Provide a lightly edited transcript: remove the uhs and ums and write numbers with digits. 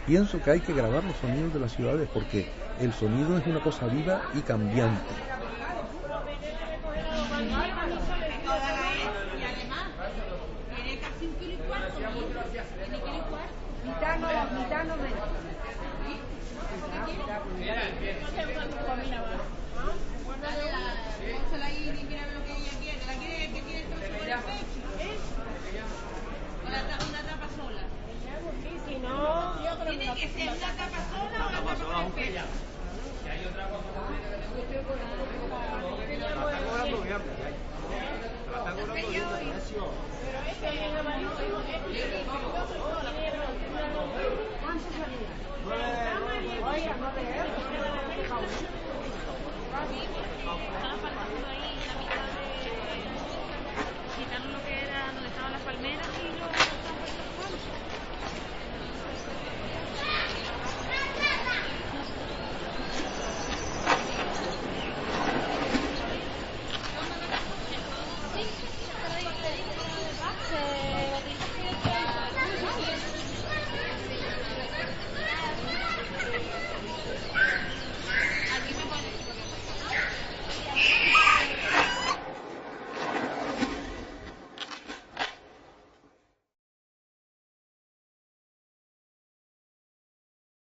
Pienso que hay que grabar los sonidos de las ciudades porque el sonido es una cosa viva y cambiante. Y además, tiene casi 1,4 kilos. Tiene 1,4 kilos. Mitad no menos. Pónsela ahí y mira lo que ella quiere. ¿La quiere que tiene el trozo por el pecho? ¿O una tapa sola? Si no, yo creo ¿tiene que ser una tapa sola o una tapa por el pecho? Pero es que el amarillo es